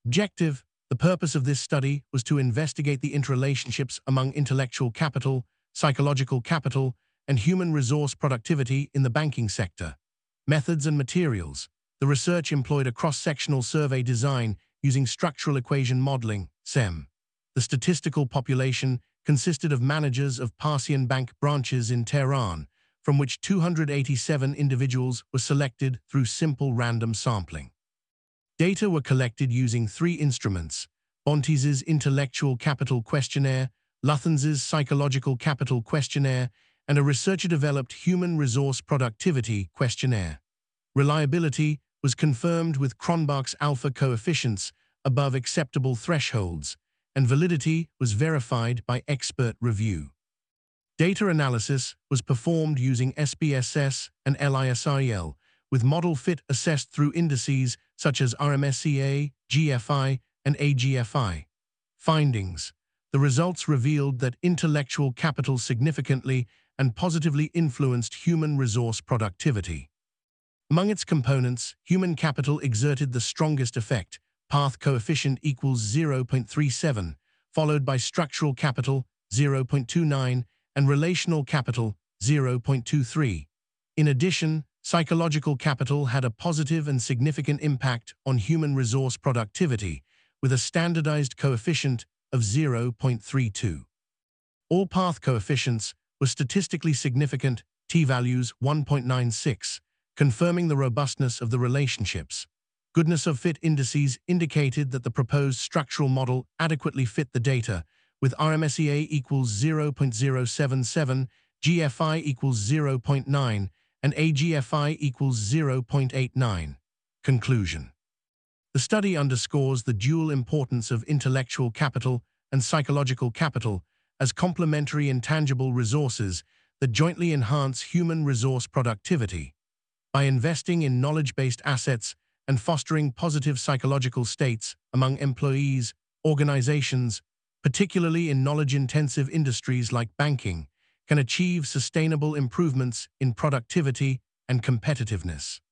Objective: the purpose of this study was to investigate the interrelationships among intellectual capital, psychological capital, and human resource productivity in the banking sector. Methods and materials: the research employed a cross-sectional survey design using structural equation modeling, SEM. The statistical population consisted of managers of Parsian Bank branches in Tehran, from which 287 individuals were selected through simple random sampling. Data were collected using three instruments: Bontes' Intellectual Capital Questionnaire, Luthans' Psychological Capital Questionnaire, and a researcher-developed Human Resource Productivity Questionnaire. Reliability was confirmed with Cronbach's alpha coefficients above acceptable thresholds, and validity was verified by expert review. Data analysis was performed using SPSS and LISIL, with model fit assessed through indices such as RMSEA, GFI, and AGFI. Findings: the results revealed that intellectual capital significantly and positively influenced human resource productivity. Among its components, human capital exerted the strongest effect, path coefficient equals 0.37, followed by structural capital 0.29 and relational capital 0.23. In addition, psychological capital had a positive and significant impact on human resource productivity, with a standardized coefficient of 0.32. All path coefficients were statistically significant, t-values 1.96, confirming the robustness of the relationships. Goodness of fit indices indicated that the proposed structural model adequately fit the data, with RMSEA equals 0.077, GFI equals 0.9, and AGFI equals 0.89. Conclusion: the study underscores the dual importance of intellectual capital and psychological capital as complementary intangible resources that jointly enhance human resource productivity. By investing in knowledge-based assets and fostering positive psychological states among employees, organizations, particularly in knowledge-intensive industries like banking, can achieve sustainable improvements in productivity and competitiveness.